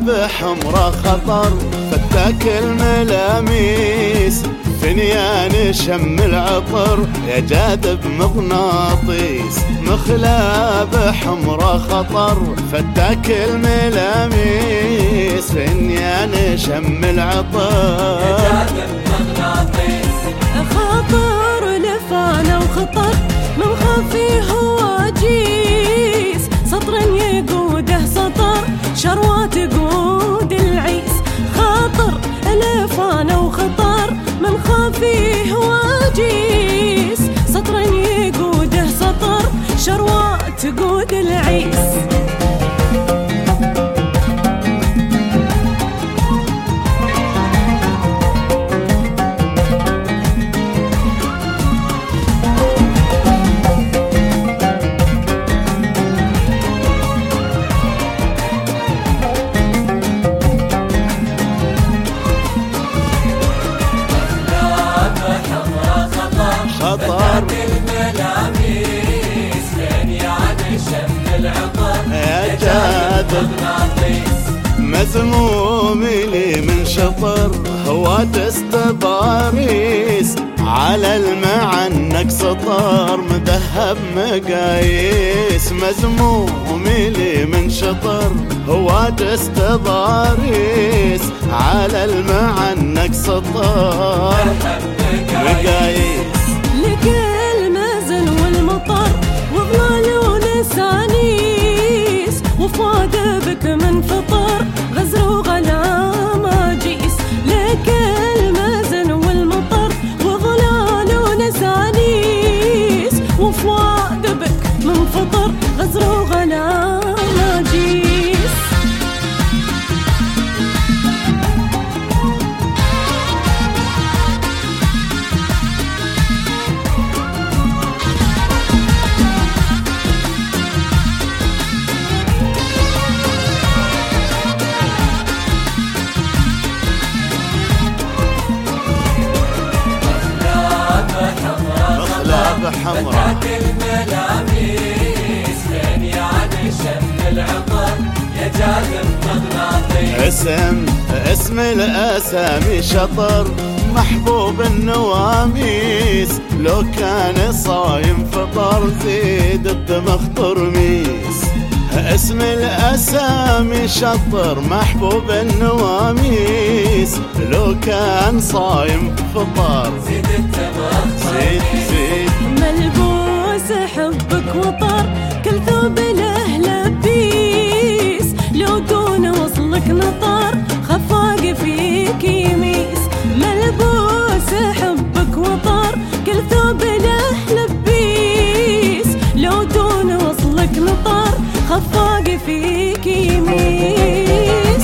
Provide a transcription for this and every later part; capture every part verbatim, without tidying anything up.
بحمرة خطر فتاك الملاميس فنيان شم العطر يا جاذب مغناطيس مخلى بحمرة خطر فتاك الملاميس فنيان شم العطر يا جاذب مغناطيس خطر لفانا وخطر من خفي هواجيس سطر يقوده سطر شروة تقود العيس خطر لفانا وخطر من خفي هواجيس سطر يقوده سطر شروة تقود العيس خطر الملاميس فنيان شم العطر يا جاذب مذموم لي من شطر هو تستباريس على المعنك سطر مذهب مقاييس مذموم لي من شطر هو تستباريس على المعنك سطر مقاييس لك المزن والمطر وظلال ونسانيس وفاد بك من فطر غزر وغلا ماجيس لك المزن والمطر وظلال ونسانيس وفاد بك من فطر غزر وغلا ماجيس حمراء الملاميس فنيان شم العطر يا جاذب مغناطيس اسم اسم الاسامي شطر محبوب النواميس لو كان صايم فطر زيد الدمخ ترميس اسم الاسامي شطر محبوب النواميس لو كان صايم فطر زيد الدمخ زيد زيد ملبوس حبك وطر كل ثوب له لبيس لو دون وصلك نطر خفاق فيك يميس ملبوس حبك وطر كل ثوب له لبيس لو دون وصلك نطر خفاق فيك يميس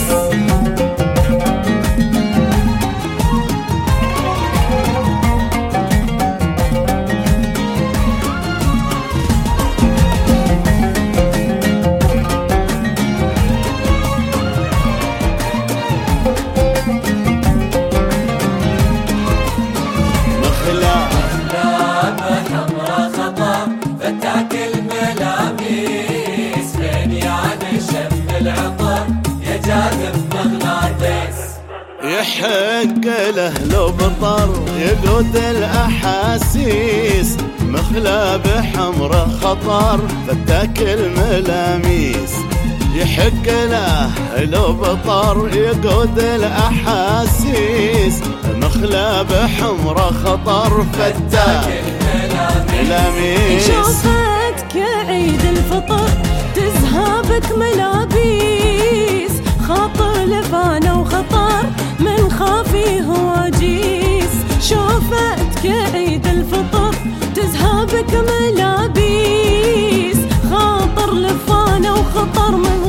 يحق له لو بطر يقود الأحاسيس مخلى بحمرة خطر فتاك الملاميس يحق له لو بطر يقود الأحاسيس مخلى بحمرة خطر فتاك الملاميس شوفتك يا عيد الفطر تزهابك ملابيس خاطر لفانا وخطر من خافي هواجيس شوفتك يا عيد الفطر تزهابك ملابيس خاطر لفانا وخطر من